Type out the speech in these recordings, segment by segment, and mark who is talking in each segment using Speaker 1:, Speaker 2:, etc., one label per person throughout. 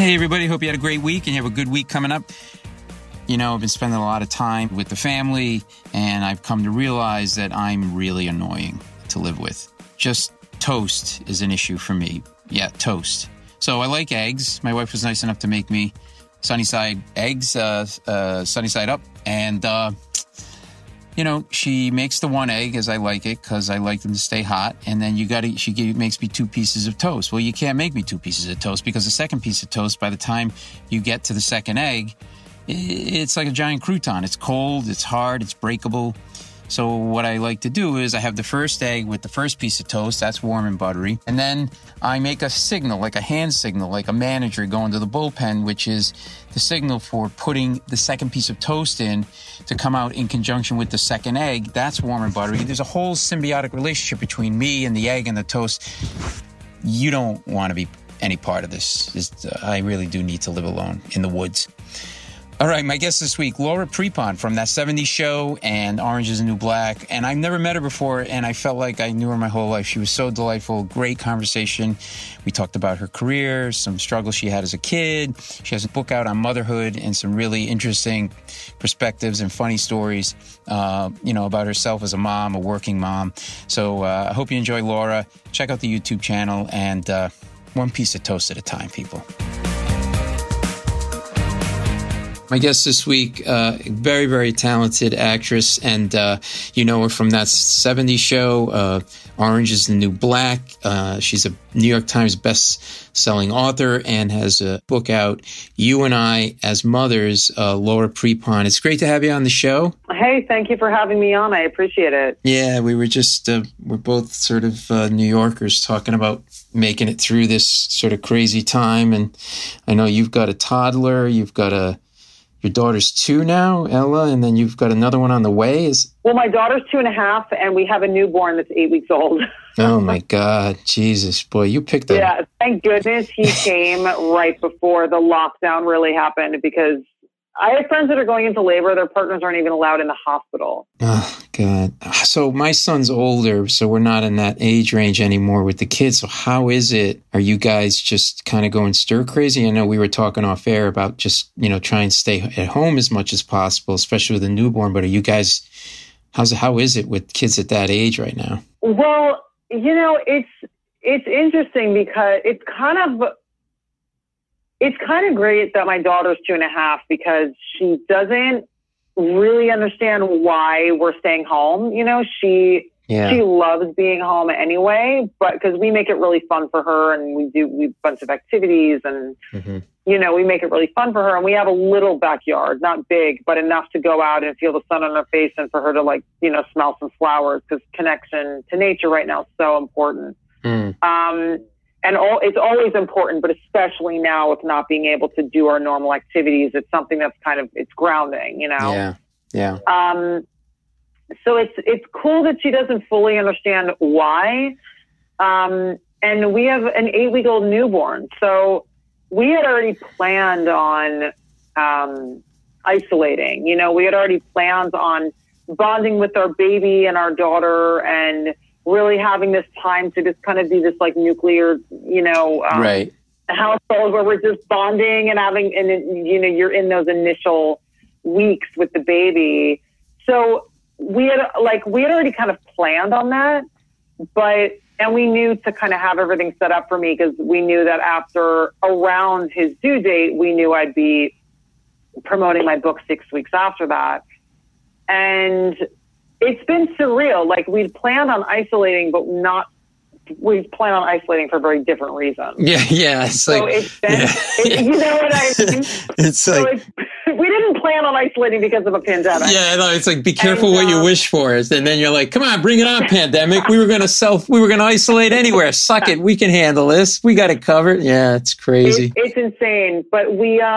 Speaker 1: Hey, everybody. Hope you had a great week and you have a good week coming up. You know, I've been spending a lot of time with the family, and I've come to realize that I'm really annoying to live with. Just toast is an issue for me. Yeah, toast. So I like eggs. My wife was nice enough to make me sunny side eggs, sunny side up. And, you know, she makes the one egg as I like it because I like them to stay hot. And then she makes me 2 pieces of toast. Well, you can't make me 2 pieces of toast because the second piece of toast, by the time you get to the second egg, it's like a giant crouton. It's cold, it's hard, it's breakable. So what I like to do is I have the first egg with the first piece of toast. That's warm and buttery. And then I make a signal, like a hand signal, like a manager going to the bullpen, which is the signal for putting the second piece of toast in to come out in conjunction with the second egg. That's warm and buttery. There's a whole symbiotic relationship between me and the egg and the toast. You don't want to be any part of this. I really do need to live alone in the woods. All right, my guest this week, Laura Prepon from That 70s Show and Orange is the New Black. And I've never met her before, and I felt like I knew her my whole life. She was so delightful, great conversation. We talked about her career, some struggles she had as a kid. She has a book out on motherhood and some really interesting perspectives and funny stories, about herself as a mom, a working mom. So I hope you enjoy Laura. Check out the YouTube channel, and one piece of toast at a time, people. My guest this week, very, very talented actress, and you know her from That 70s Show, Orange is the New Black. She's a New York Times best-selling author and has a book out, You and I as Mothers, Laura Prepon. It's great to have you on the show.
Speaker 2: Hey, thank you for having me on. I appreciate it.
Speaker 1: Yeah, we were just, we're both sort of New Yorkers talking about making it through this sort of crazy time, and I know you've got a toddler, you've got your daughter's 2 now, Ella, and then you've got another one on the way.
Speaker 2: Well, my daughter's 2.5, and we have a newborn that's 8 weeks old.
Speaker 1: Oh, my God. Jesus, boy, you picked up.
Speaker 2: Yeah, thank goodness he came right before the lockdown really happened, because I have friends that are going into labor. Their partners aren't even allowed in the hospital.
Speaker 1: Oh, God. So my son's older, so we're not in that age range anymore with the kids. So how is it? Are you guys just kind of going stir crazy? I know we were talking off air about just, trying to stay at home as much as possible, especially with a newborn. But are you guys, how is it with kids at that age right now?
Speaker 2: Well, it's interesting because it's kind of great that my daughter's 2.5, because she doesn't really understand why we're staying home. She loves being home anyway, but because we make it really fun for her, and we a bunch of activities, and we make it really fun for her. And we have a little backyard, not big, but enough to go out and feel the sun on her face, and for her to smell some flowers, because connection to nature right now is so important. And it's always important, but especially now with not being able to do our normal activities, it's something that's it's grounding,
Speaker 1: Yeah.
Speaker 2: So it's cool that she doesn't fully understand why. And we have an 8-week-old newborn. So we had already planned on isolating. We had already planned on bonding with our baby and our daughter, and really having this time to just kind of be this nuclear,
Speaker 1: right,
Speaker 2: household where we're just bonding and you're in those initial weeks with the baby. So we had already kind of planned on that, and we knew to kind of have everything set up for me, because we knew that around his due date, we knew I'd be promoting my book 6 weeks after that. And it's been surreal. We'd planned on isolating, but we plan on isolating for very different reasons.
Speaker 1: Yeah. It's
Speaker 2: you know what I mean?
Speaker 1: It's
Speaker 2: we didn't plan on isolating because of a pandemic.
Speaker 1: Yeah, no, it's be careful what you wish for. And then you're like, come on, bring it on, pandemic. We were going to isolate anywhere. Suck it. We can handle this. We got it covered. Yeah, it's crazy.
Speaker 2: It's insane. But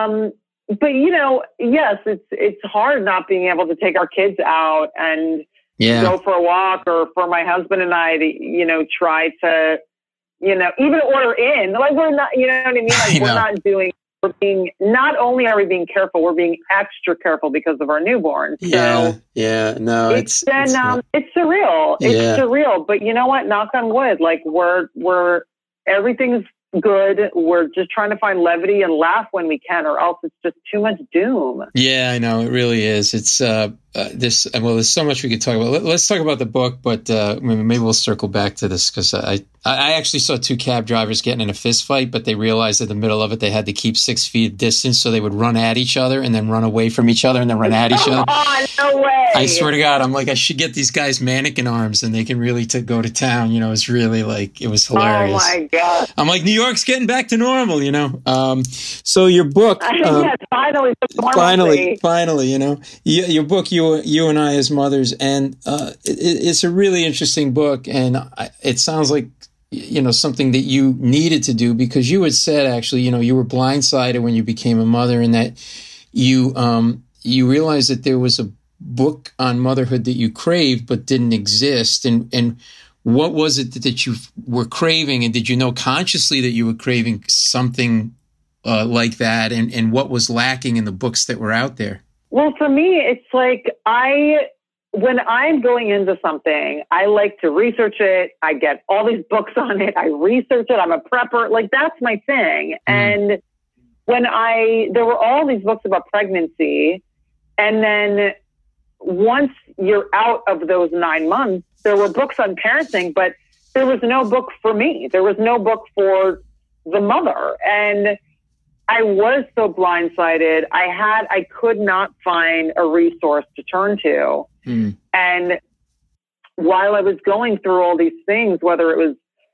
Speaker 2: yes, it's hard not being able to take our kids out and go for a walk, or for my husband and I to, try to, even order in. We're not, you know what I mean? We're not doing, not only are we being careful, we're being extra careful because of our newborn. So
Speaker 1: no,
Speaker 2: it's surreal. It's surreal. But you know what? Knock on wood, everything's good. We're just trying to find levity and laugh when we can, or else it's just too much doom.
Speaker 1: Yeah, I know. It really is. It's there's so much we could talk about. Let's talk about the book, but maybe we'll circle back to this, because I actually saw two cab drivers getting in a fist fight, but they realized in the middle of it they had to keep 6 feet distance, so they would run at each other and then run away from each other and then run at each other.
Speaker 2: Oh, no way.
Speaker 1: I swear to God, I'm like, I should get these guys mannequin arms and they can really go to town. You know, it's really like, it was hilarious.
Speaker 2: Oh my God.
Speaker 1: I'm like, New York's getting back to normal, you know? So your book,
Speaker 2: yeah,
Speaker 1: finally, you know, your book, you and I as mothers, and it's a really interesting book. And it sounds like, you know, something that you needed to do, because you had said, actually, you know, you were blindsided when you became a mother, and that you realized that there was a book on motherhood that you craved but didn't exist. And what was it that you were craving? And did you know consciously that you were craving something like that? And what was lacking in the books that were out there?
Speaker 2: Well, for me, it's like when I'm going into something, I like to research it. I get all these books on it. I research it. I'm a prepper. Like, that's my thing. And when there were all these books about pregnancy, and then once you're out of those 9 months, there were books on parenting, but there was no book for me. There was no book for the mother. And I was so blindsided. I could not find a resource to turn to. And while I was going through all these things, whether it was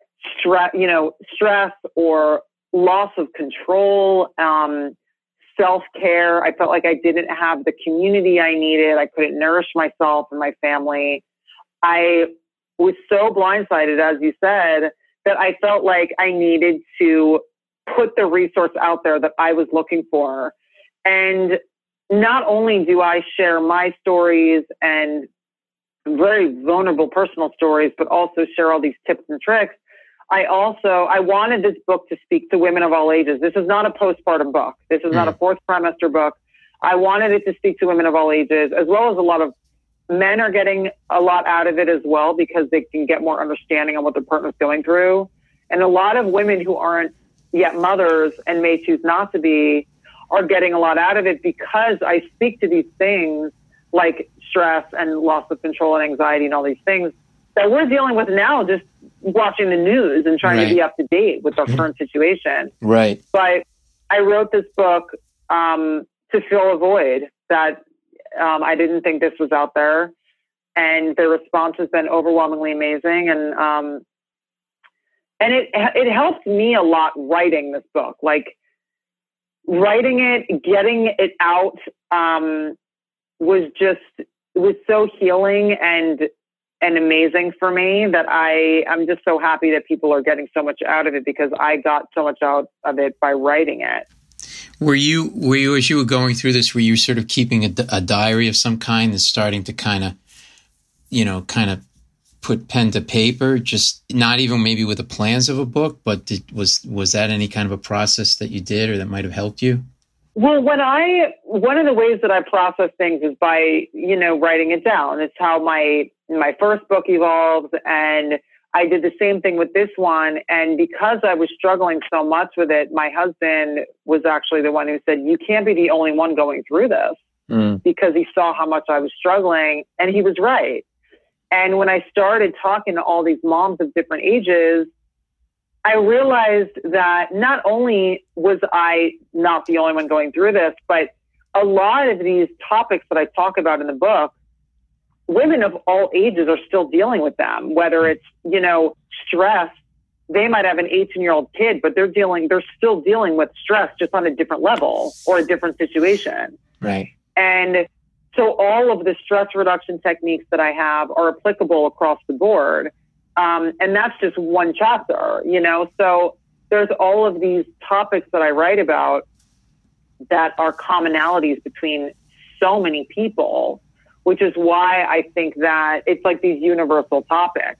Speaker 2: stress or loss of control, self-care, I felt like I didn't have the community I needed. I couldn't nourish myself and my family. I was so blindsided, as you said, that I felt like I needed to put the resource out there that I was looking for. And not only do I share my stories and very vulnerable personal stories, but also share all these tips and tricks, I wanted this book to speak to women of all ages. This is not a postpartum book. This is not a fourth trimester book. I wanted it to speak to women of all ages, as well as a lot of men are getting a lot out of it as well, because they can get more understanding on what their partner's going through. And a lot of women who aren't yet mothers and may choose not to be are getting a lot out of it, because I speak to these things like stress and loss of control and anxiety and all these things that we're dealing with now, just watching the news and trying to be up to date with our current situation.
Speaker 1: Right.
Speaker 2: But I wrote this book to fill a void that I didn't think this was out there. And the response has been overwhelmingly amazing. And it helped me a lot writing this book. Like, writing it, getting it out was so healing and amazing for me, that I'm just so happy that people are getting so much out of it, because I got so much out of it by writing it.
Speaker 1: Were you, as you were going through this, were you sort of keeping a diary of some kind and starting to kind of put pen to paper, just not even maybe with the plans of a book, but was that any kind of a process that you did or that might have helped you?
Speaker 2: Well, one of the ways that I process things is by, writing it down. It's how my first book evolved, and I did the same thing with this one. And because I was struggling so much with it, my husband was actually the one who said, you can't be the only one going through this, because he saw how much I was struggling, and he was right. And when I started talking to all these moms of different ages, I realized that not only was I not the only one going through this, but a lot of these topics that I talk about in the book, women of all ages are still dealing with them, whether it's, stress. They might have an 18-year-old kid, but they're still dealing with stress, just on a different level or a different situation.
Speaker 1: Right.
Speaker 2: And so all of the stress reduction techniques that I have are applicable across the board. And that's just one chapter, so there's all of these topics that I write about that are commonalities between so many people, which is why I think that it's like these universal topics.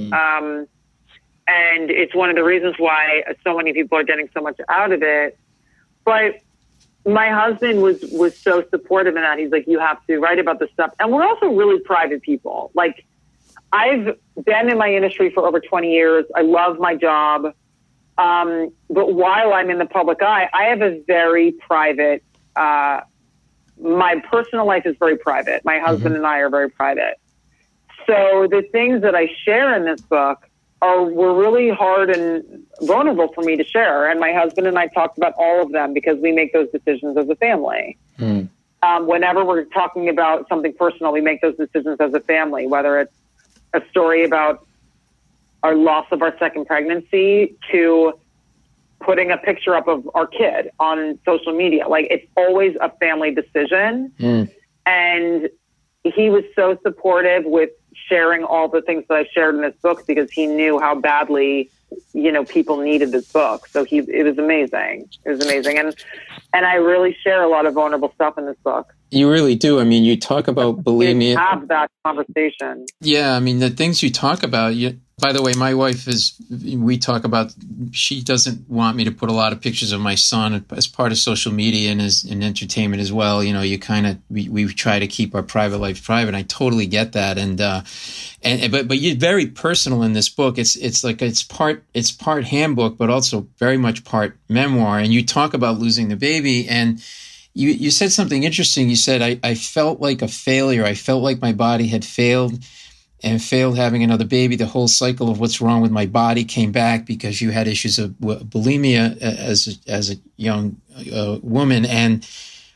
Speaker 2: And it's one of the reasons why so many people are getting so much out of it. But my husband was so supportive in that. He's like, you have to write about this stuff. And we're also really private people. Like, I've been in my industry for over 20 years. I love my job. But while I'm in the public eye, I have a very private, my personal life is very private. My husband and I are very private. So the things that I share in this book were really hard and vulnerable for me to share. And my husband and I talked about all of them because we make those decisions as a family. Whenever we're talking about something personal, we make those decisions as a family, whether it's a story about our loss of our second pregnancy to putting a picture up of our kid on social media. Like, it's always a family decision. And he was so supportive with sharing all the things that I shared in this book because he knew how badly, you know, people needed this book. So it was amazing. It was amazing. And I really share a lot of vulnerable stuff in this book.
Speaker 1: You really do. I mean, you talk about bulimia.
Speaker 2: Have that conversation.
Speaker 1: Yeah. I mean, the things you talk about, by the way, my wife we talk about, she doesn't want me to put a lot of pictures of my son as part of social media and as in entertainment as well. You know, you kind of, we try to keep our private life private. I totally get that. But you're very personal in this book. It's part handbook, but also very much part memoir. And you talk about losing the baby, and you said something interesting. You said, I felt like a failure. I felt like my body had failed having another baby. The whole cycle of what's wrong with my body came back because you had issues of bulimia as a young woman. And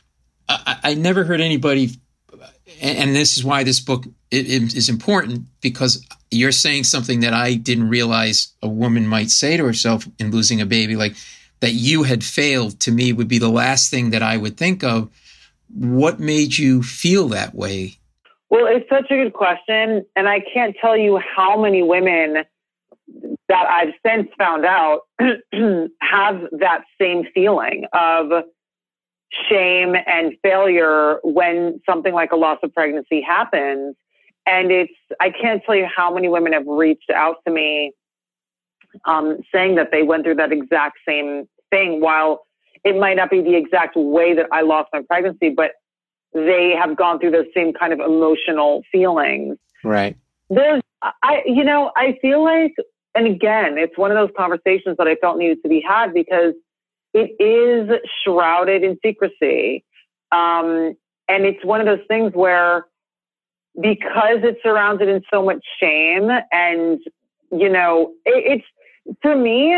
Speaker 1: I never heard anybody, and this is why this book is important, because you're saying something that I didn't realize a woman might say to herself in losing a baby, like that you had failed, to me would be the last thing that I would think of. What made you feel that way?
Speaker 2: Well, it's such a good question. And I can't tell you how many women that I've since found out have that same feeling of shame and failure when something like a loss of pregnancy happens. And I can't tell you how many women have reached out to me saying that they went through that exact same thing. While it might not be the exact way that I lost my pregnancy, but they have gone through those same kind of emotional feelings.
Speaker 1: Right.
Speaker 2: I feel like, and again, it's one of those conversations that I felt needed to be had because it is shrouded in secrecy. And it's one of those things where, because it's surrounded in so much shame and, you know, it's, for me,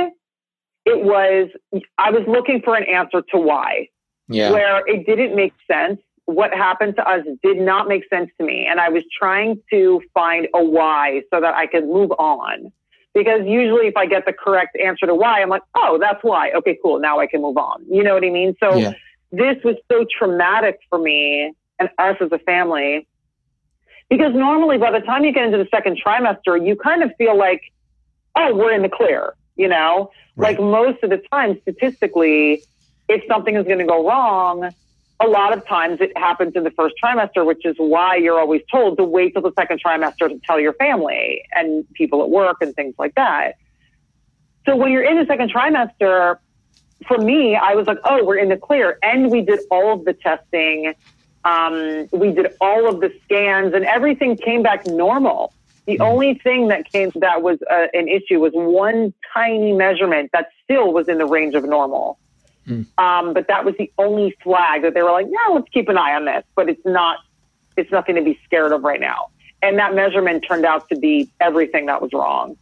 Speaker 2: I was looking for an answer to why, where it didn't make sense. What happened to us did not make sense to me. And I was trying to find a why so that I could move on. Because usually if I get the correct answer to why, I'm like, oh, that's why. Okay, cool. Now I can move on. You know what I mean? So this was so traumatic for me and us as a family. Because normally by the time you get into the second trimester, you kind of feel like, oh, we're in the clear, you know? Right. Like most of the time, statistically, if something is going to go wrong, a lot of times it happens in the first trimester, which is why you're always told to wait till the second trimester to tell your family and people at work and things like that. So when you're in the second trimester, for me, I was like, oh, we're in the clear. And we did all of the testing. We did all of the scans and everything came back normal. The only thing that was an issue was one tiny measurement that still was in the range of normal. But that was the only flag that they were like, yeah, let's keep an eye on this, but it's nothing to be scared of right now. And that measurement turned out to be everything that was wrong.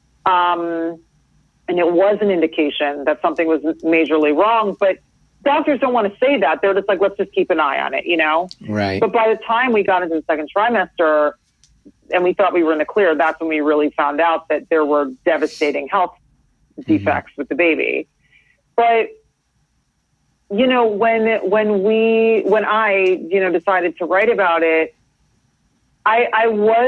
Speaker 2: And it was an indication that something was majorly wrong, but doctors don't want to say that. They're just like, let's just keep an eye on it, you know?
Speaker 1: Right.
Speaker 2: But by the time we got into the second trimester and we thought we were in the clear, that's when we really found out that there were devastating health defects with the baby. But you know, when I, you know, decided to write about it, I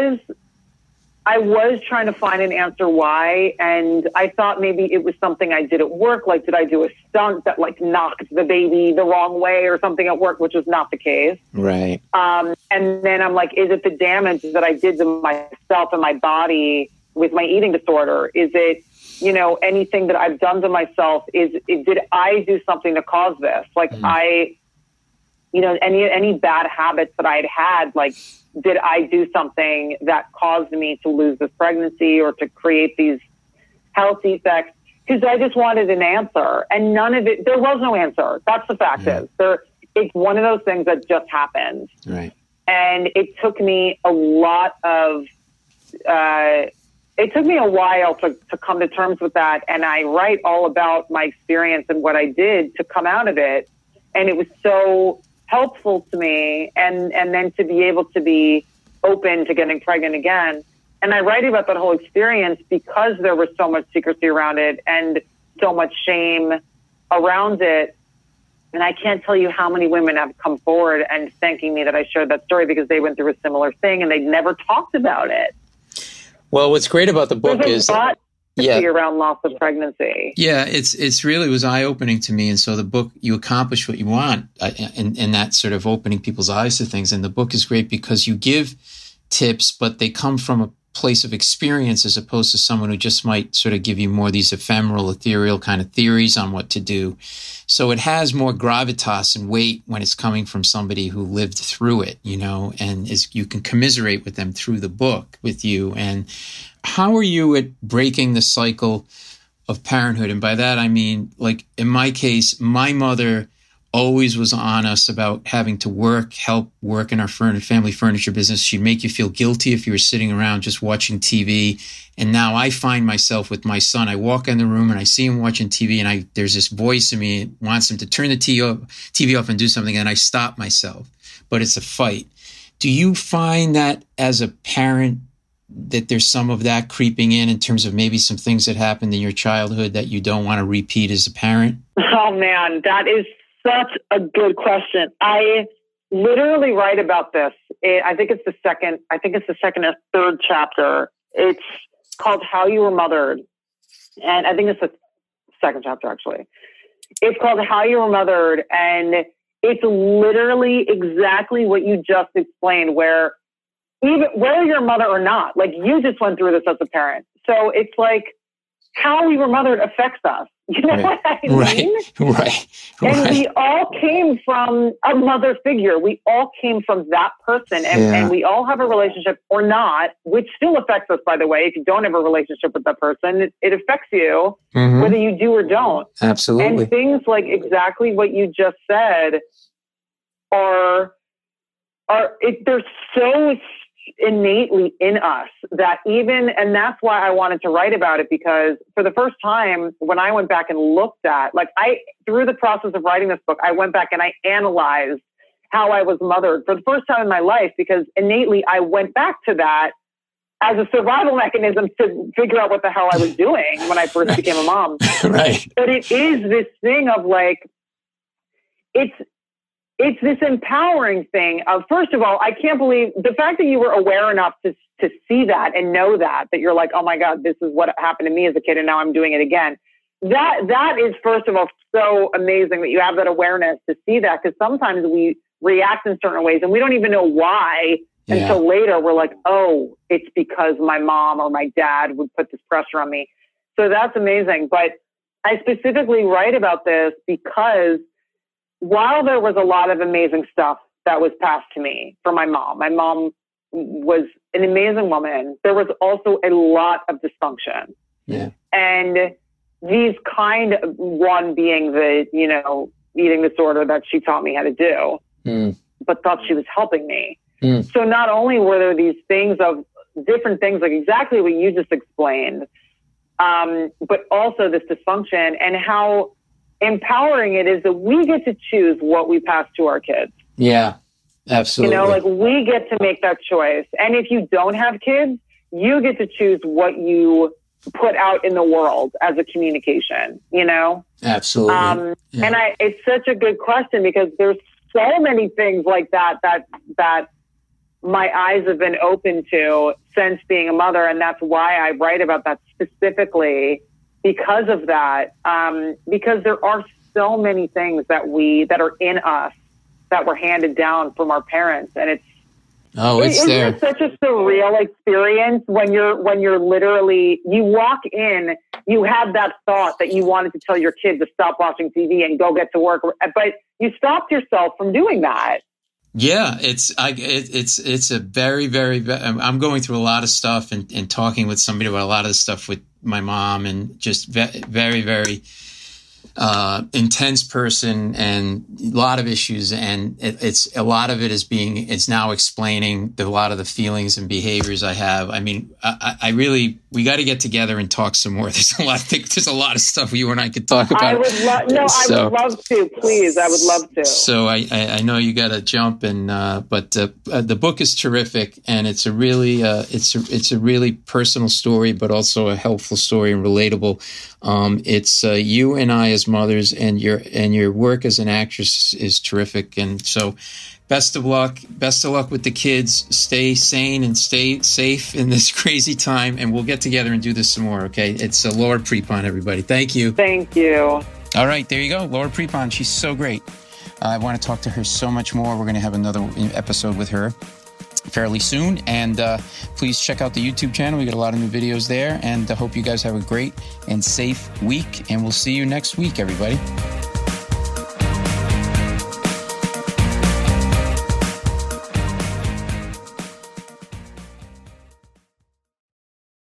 Speaker 2: was trying to find an answer why. And I thought maybe it was something I did at work. Like, did I do a stunt that like knocked the baby the wrong way or something at work, which was not the case.
Speaker 1: Right.
Speaker 2: And then I'm like, is it the damage that I did to myself and my body with my eating disorder? Is it, you know, anything that I've done to myself? Did I do something to cause this? Like you know, any bad habits that I'd had, like, did I do something that caused me to lose this pregnancy or to create these health defects? because I just wanted an answer, and none of it, there was no answer. That's the fact is. It's one of those things that just happened.
Speaker 1: Right.
Speaker 2: And it took me a lot of, it took me a while to come to terms with that. And I write all about my experience and what I did to come out of it. And it was so helpful to me. And then to be able to be open to getting pregnant again. And I write about that whole experience because there was so much secrecy around it and so much shame around it. And I can't tell you how many women have come forward and thanking me that I shared that story because they went through a similar thing and they'd never talked about it.
Speaker 1: Well, what's great about the book is
Speaker 2: around loss of pregnancy.
Speaker 1: Yeah, it's really was eye-opening to me. And so the book, you accomplish what you want in that sort of opening people's eyes to things. And the book is great because you give tips, but they come from a place of experience as opposed to someone who just might sort of give you more these ephemeral, ethereal kind of theories on what to do. So it has more gravitas and weight when it's coming from somebody who lived through it, you know, and you can commiserate with them through the book with you. And how are you at breaking the cycle of parenthood? And by that, I mean, like in my case, my mother always was on us about having to help work in our family furniture business. She'd make you feel guilty if you were sitting around just watching TV. And now I find myself with my son. I walk in the room and I see him watching TV and there's this voice in me that wants him to turn the TV off and do something. And I stop myself, but it's a fight. Do you find that as a parent that there's some of that creeping in terms of maybe some things that happened in your childhood that you don't want to repeat as a parent?
Speaker 2: Oh man, that is such a good question. I literally write about this. I think it's the second or third chapter. It's called How You Were Mothered. And I think it's the second chapter, actually. It's called How You Were Mothered. And it's literally exactly what you just explained, where even whether you're a mother or not, like you just went through this as a parent. So it's like how we were mothered affects us. You know what I mean?
Speaker 1: Right.
Speaker 2: And we all came from a mother figure. We all came from that person. And we all have a relationship or not, which still affects us, by the way. If you don't have a relationship with that person, it affects you, whether you do or don't.
Speaker 1: Absolutely.
Speaker 2: And things like exactly what you just said they're so innately in us that and that's why I wanted to write about it, because for the first time when I went back and looked at, through the process of writing this book, I went back and I analyzed how I was mothered for the first time in my life, because innately I went back to that as a survival mechanism to figure out what the hell I was doing when I first became a mom.
Speaker 1: Right.
Speaker 2: But it is this thing of it's this empowering thing of, first of all, I can't believe the fact that you were aware enough to see that and know that you're like, oh my God, this is what happened to me as a kid and now I'm doing it again. That is, first of all, so amazing that you have that awareness to see that, because sometimes we react in certain ways and we don't even know why until later. We're like, oh, it's because my mom or my dad would put this pressure on me. So that's amazing. But I specifically write about this because while there was a lot of amazing stuff that was passed to me from my mom was an amazing woman. There was also a lot of dysfunction.
Speaker 1: Yeah.
Speaker 2: And these one being the, eating disorder that she taught me how to do, but thought she was helping me. So not only were there these things of different things, like exactly what you just explained, but also this dysfunction and how empowering it is that we get to choose what we pass to our kids.
Speaker 1: Yeah, absolutely.
Speaker 2: We get to make that choice. And if you don't have kids, you get to choose what you put out in the world as a communication,
Speaker 1: Absolutely.
Speaker 2: And it's such a good question, because there's so many things like that my eyes have been open to since being a mother. And that's why I write about that specifically, because of that, because there are so many things that are in us that were handed down from our parents, and it's such a surreal experience when you're literally, you walk in, you have that thought that you wanted to tell your kid to stop watching TV and go get to work, but you stopped yourself from doing that.
Speaker 1: Yeah, it's a very, very, I'm going through a lot of stuff and talking with somebody about a lot of the stuff with my mom, and just very, very intense person, and a lot of issues. And it's a lot of it is now explaining a lot of the feelings and behaviors I have. I mean, I really, we got to get together and talk some more. There's a lot of stuff you and I could talk about.
Speaker 2: I would love to, please. I would love to.
Speaker 1: So I know you got to jump, but the book is terrific, and it's a really, it's a really personal story, but also a helpful story and relatable. It's you and I as mothers, and your work as an actress is terrific. And so best of luck with the kids. Stay sane and stay safe in this crazy time, and we'll get together and do this some more. Okay. It's Laura Prepon, everybody. Thank you.
Speaker 2: Thank you.
Speaker 1: All right. There you go. Laura Prepon. She's so great. I want to talk to her so much more. We're going to have another episode with her fairly soon, and please check out the YouTube channel. We got a lot of new videos there, and I hope you guys have a great and safe week, and we'll see you next week, everybody.